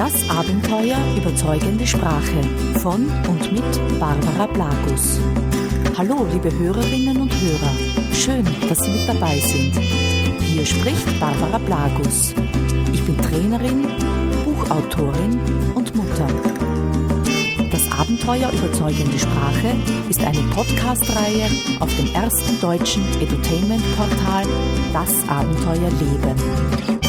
Das Abenteuer überzeugende Sprache von und mit Barbara Blagus. Hallo, liebe Hörerinnen und Hörer. Schön, dass Sie mit dabei sind. Hier spricht Barbara Blagus. Ich bin Trainerin, Buchautorin und Mutter. Das Abenteuer überzeugende Sprache ist eine Podcast-Reihe auf dem ersten deutschen Edutainment-Portal Das Abenteuer Leben.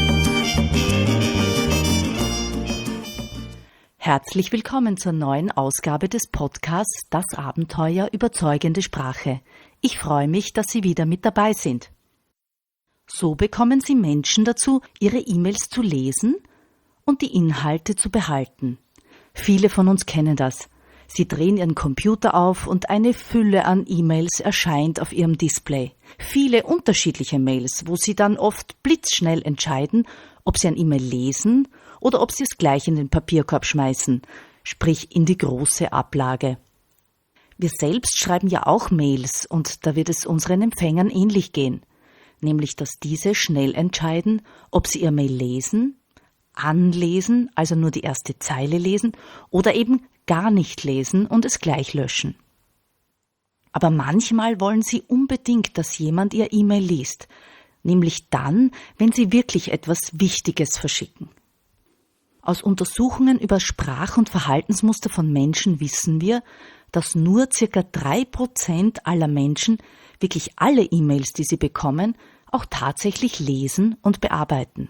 Herzlich willkommen zur neuen Ausgabe des Podcasts Das Abenteuer überzeugende Sprache. Ich freue mich, dass Sie wieder mit dabei sind. So bekommen Sie Menschen dazu, ihre E-Mails zu lesen und die Inhalte zu behalten. Viele von uns kennen das. Sie drehen Ihren Computer auf und eine Fülle an E-Mails erscheint auf Ihrem Display. Viele unterschiedliche Mails, wo Sie dann oft blitzschnell entscheiden, ob Sie ein E-Mail lesen oder ob Sie es gleich in den Papierkorb schmeißen, sprich in die große Ablage. Wir selbst schreiben ja auch Mails und da wird es unseren Empfängern ähnlich gehen, nämlich dass diese schnell entscheiden, ob sie ihr Mail lesen, anlesen, also nur die erste Zeile lesen oder eben gar nicht lesen und es gleich löschen. Aber manchmal wollen sie unbedingt, dass jemand ihr E-Mail liest, nämlich dann, wenn sie wirklich etwas Wichtiges verschicken. Aus Untersuchungen über Sprach- und Verhaltensmuster von Menschen wissen wir, dass nur ca. 3% aller Menschen wirklich alle E-Mails, die sie bekommen, auch tatsächlich lesen und bearbeiten.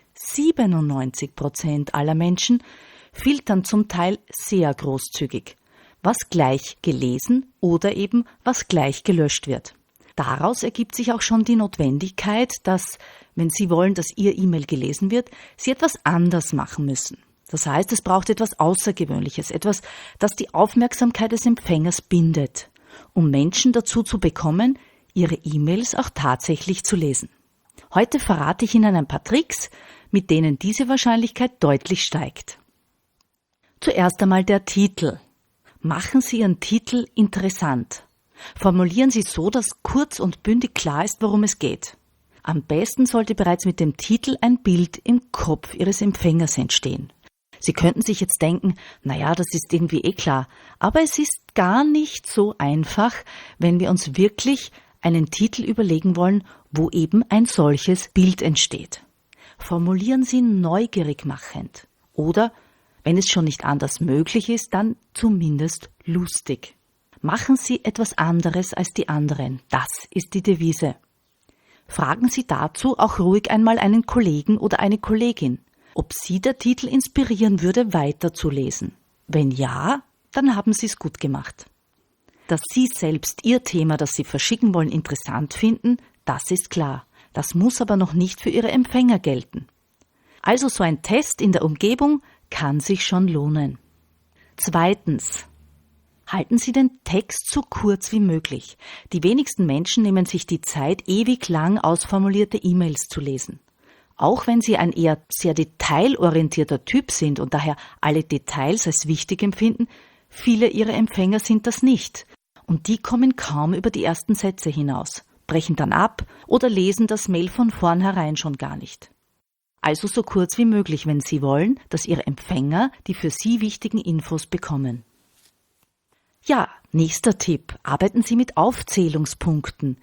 97% aller Menschen filtern zum Teil sehr großzügig, was gleich gelesen oder eben was gleich gelöscht wird. Daraus ergibt sich auch schon die Notwendigkeit, dass, wenn Sie wollen, dass Ihr E-Mail gelesen wird, Sie etwas anders machen müssen. Das heißt, es braucht etwas Außergewöhnliches, etwas, das die Aufmerksamkeit des Empfängers bindet, um Menschen dazu zu bekommen, ihre E-Mails auch tatsächlich zu lesen. Heute verrate ich Ihnen ein paar Tricks, mit denen diese Wahrscheinlichkeit deutlich steigt. Zuerst einmal der Titel. Machen Sie Ihren Titel interessant. Formulieren Sie so, dass kurz und bündig klar ist, worum es geht. Am besten sollte bereits mit dem Titel ein Bild im Kopf Ihres Empfängers entstehen. Sie könnten sich jetzt denken, naja, das ist irgendwie klar, aber es ist gar nicht so einfach, wenn wir uns wirklich einen Titel überlegen wollen, wo eben ein solches Bild entsteht. Formulieren Sie neugierig machend oder, wenn es schon nicht anders möglich ist, dann zumindest lustig. Machen Sie etwas anderes als die anderen. Das ist die Devise. Fragen Sie dazu auch ruhig einmal einen Kollegen oder eine Kollegin, ob Sie der Titel inspirieren würde, weiterzulesen. Wenn ja, dann haben Sie es gut gemacht. Dass Sie selbst Ihr Thema, das Sie verschicken wollen, interessant finden, das ist klar. Das muss aber noch nicht für Ihre Empfänger gelten. Also so ein Test in der Umgebung kann sich schon lohnen. Zweitens. Halten Sie den Text so kurz wie möglich. Die wenigsten Menschen nehmen sich die Zeit, ewig lang ausformulierte E-Mails zu lesen. Auch wenn Sie ein eher sehr detailorientierter Typ sind und daher alle Details als wichtig empfinden, viele Ihrer Empfänger sind das nicht. Und die kommen kaum über die ersten Sätze hinaus, brechen dann ab oder lesen das Mail von vornherein schon gar nicht. Also so kurz wie möglich, wenn Sie wollen, dass Ihre Empfänger die für Sie wichtigen Infos bekommen. Ja, nächster Tipp. Arbeiten Sie mit Aufzählungspunkten.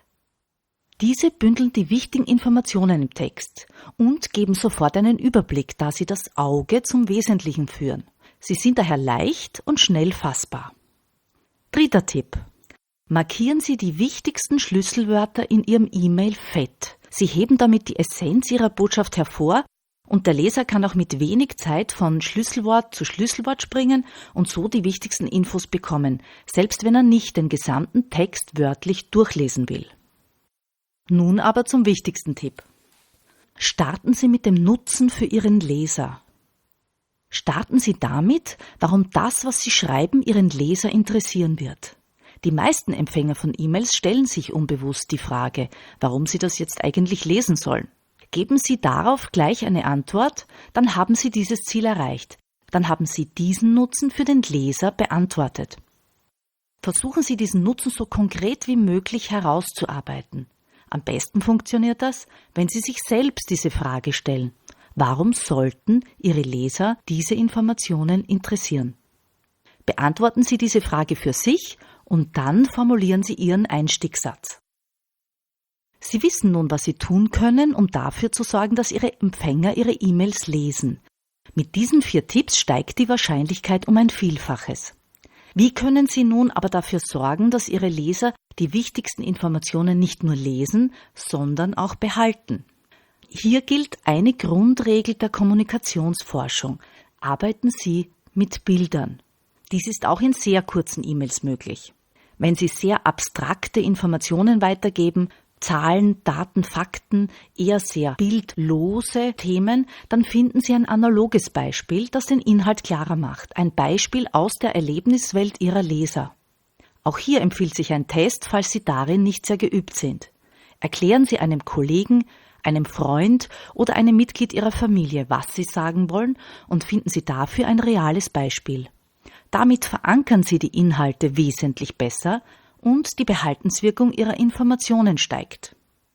Diese bündeln die wichtigen Informationen im Text und geben sofort einen Überblick, da sie das Auge zum Wesentlichen führen. Sie sind daher leicht und schnell fassbar. Dritter Tipp. Markieren Sie die wichtigsten Schlüsselwörter in Ihrem E-Mail fett. Sie heben damit die Essenz Ihrer Botschaft hervor und der Leser kann auch mit wenig Zeit von Schlüsselwort zu Schlüsselwort springen und so die wichtigsten Infos bekommen, selbst wenn er nicht den gesamten Text wörtlich durchlesen will. Nun aber zum wichtigsten Tipp. Starten Sie mit dem Nutzen für Ihren Leser. Starten Sie damit, warum das, was Sie schreiben, Ihren Leser interessieren wird. Die meisten Empfänger von E-Mails stellen sich unbewusst die Frage, warum sie das jetzt eigentlich lesen sollen. Geben Sie darauf gleich eine Antwort, dann haben Sie dieses Ziel erreicht. Dann haben Sie diesen Nutzen für den Leser beantwortet. Versuchen Sie diesen Nutzen so konkret wie möglich herauszuarbeiten. Am besten funktioniert das, wenn Sie sich selbst diese Frage stellen. Warum sollten Ihre Leser diese Informationen interessieren? Beantworten Sie diese Frage für sich und dann formulieren Sie Ihren Einstiegssatz. Sie wissen nun, was Sie tun können, um dafür zu sorgen, dass Ihre Empfänger Ihre E-Mails lesen. Mit diesen 4 Tipps steigt die Wahrscheinlichkeit um ein Vielfaches. Wie können Sie nun aber dafür sorgen, dass Ihre Leser die wichtigsten Informationen nicht nur lesen, sondern auch behalten? Hier gilt eine Grundregel der Kommunikationsforschung. Arbeiten Sie mit Bildern. Dies ist auch in sehr kurzen E-Mails möglich. Wenn Sie sehr abstrakte Informationen weitergeben, Zahlen, Daten, Fakten, eher sehr bildlose Themen, dann finden Sie ein analoges Beispiel, das den Inhalt klarer macht. Ein Beispiel aus der Erlebniswelt Ihrer Leser. Auch hier empfiehlt sich ein Test, falls Sie darin nicht sehr geübt sind. Erklären Sie einem Kollegen, einem Freund oder einem Mitglied Ihrer Familie, was Sie sagen wollen, und finden Sie dafür ein reales Beispiel. Damit verankern Sie die Inhalte wesentlich besser und die Behaltenswirkung Ihrer Informationen steigt.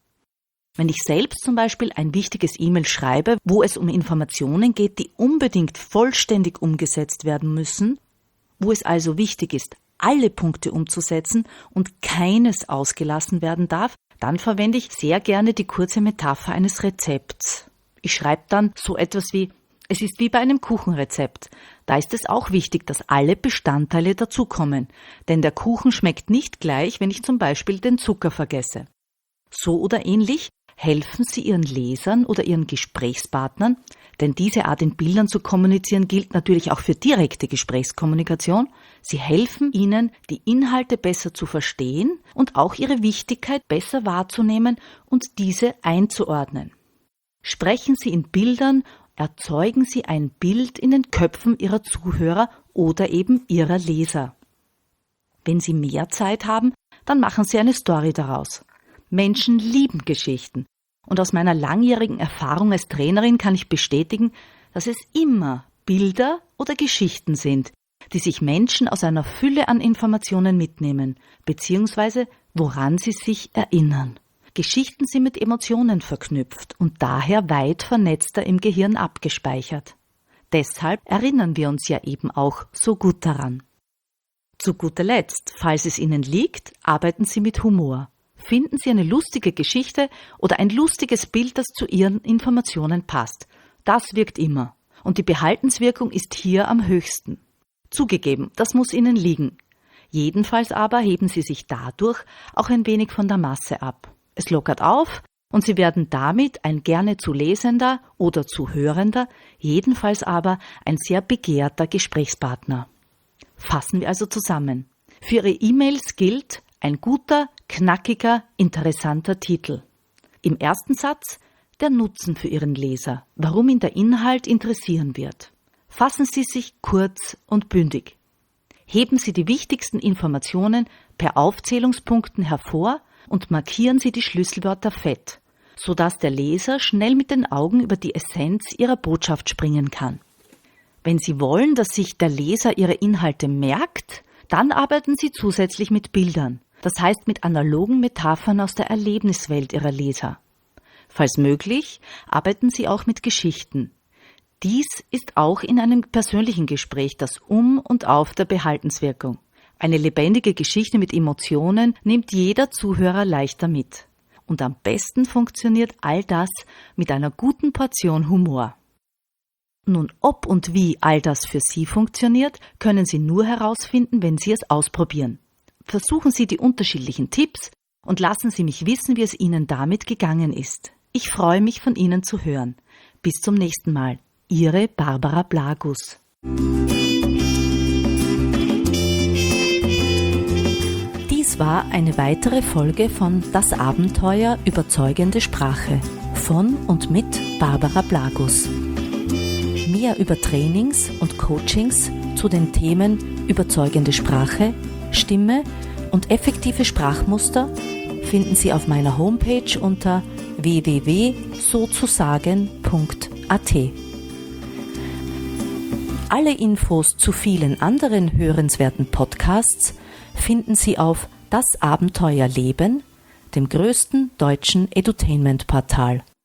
Wenn ich selbst zum Beispiel ein wichtiges E-Mail schreibe, wo es um Informationen geht, die unbedingt vollständig umgesetzt werden müssen, wo es also wichtig ist, alle Punkte umzusetzen und keines ausgelassen werden darf, dann verwende ich sehr gerne die kurze Metapher eines Rezepts. Ich schreibe dann so etwas wie: Es ist wie bei einem Kuchenrezept. Da ist es auch wichtig, dass alle Bestandteile dazukommen, denn der Kuchen schmeckt nicht gleich, wenn ich zum Beispiel den Zucker vergesse. So oder ähnlich helfen Sie Ihren Lesern oder Ihren Gesprächspartnern, denn diese Art in Bildern zu kommunizieren gilt natürlich auch für direkte Gesprächskommunikation. Sie helfen Ihnen, die Inhalte besser zu verstehen und auch ihre Wichtigkeit besser wahrzunehmen und diese einzuordnen. Sprechen Sie in Bildern, erzeugen Sie ein Bild in den Köpfen Ihrer Zuhörer oder eben Ihrer Leser. Wenn Sie mehr Zeit haben, dann machen Sie eine Story daraus. Menschen lieben Geschichten. Und aus meiner langjährigen Erfahrung als Trainerin kann ich bestätigen, dass es immer Bilder oder Geschichten sind, die sich Menschen aus einer Fülle an Informationen mitnehmen, beziehungsweise woran sie sich erinnern. Geschichten sind mit Emotionen verknüpft und daher weit vernetzter im Gehirn abgespeichert. Deshalb erinnern wir uns ja eben auch so gut daran. Zu guter Letzt, falls es Ihnen liegt, arbeiten Sie mit Humor. Finden Sie eine lustige Geschichte oder ein lustiges Bild, das zu Ihren Informationen passt. Das wirkt immer. Und die Behaltenswirkung ist hier am höchsten. Zugegeben, das muss Ihnen liegen. Jedenfalls aber heben Sie sich dadurch auch ein wenig von der Masse ab. Es lockert auf und Sie werden damit ein gerne zu lesender oder zu hörender, jedenfalls aber ein sehr begehrter Gesprächspartner. Fassen wir also zusammen. Für Ihre E-Mails gilt ein guter, knackiger, interessanter Titel. Im ersten Satz der Nutzen für Ihren Leser, warum ihn der Inhalt interessieren wird. Fassen Sie sich kurz und bündig. Heben Sie die wichtigsten Informationen per Aufzählungspunkten hervor und markieren Sie die Schlüsselwörter fett, sodass der Leser schnell mit den Augen über die Essenz Ihrer Botschaft springen kann. Wenn Sie wollen, dass sich der Leser Ihre Inhalte merkt, dann arbeiten Sie zusätzlich mit Bildern, das heißt mit analogen Metaphern aus der Erlebniswelt Ihrer Leser. Falls möglich, arbeiten Sie auch mit Geschichten. Dies ist auch in einem persönlichen Gespräch das Um und Auf der Behaltenswirkung. Eine lebendige Geschichte mit Emotionen nimmt jeder Zuhörer leichter mit. Und am besten funktioniert all das mit einer guten Portion Humor. Nun, ob und wie all das für Sie funktioniert, können Sie nur herausfinden, wenn Sie es ausprobieren. Versuchen Sie die unterschiedlichen Tipps und lassen Sie mich wissen, wie es Ihnen damit gegangen ist. Ich freue mich, von Ihnen zu hören. Bis zum nächsten Mal. Ihre Barbara Blagus. Dies war eine weitere Folge von Das Abenteuer überzeugende Sprache von und mit Barbara Blagus. Mehr über Trainings und Coachings zu den Themen überzeugende Sprache, Stimme und effektive Sprachmuster finden Sie auf meiner Homepage unter www.sozusagen.at. Alle Infos zu vielen anderen hörenswerten Podcasts finden Sie auf Das Abenteuer Leben, dem größten deutschen Edutainment-Portal.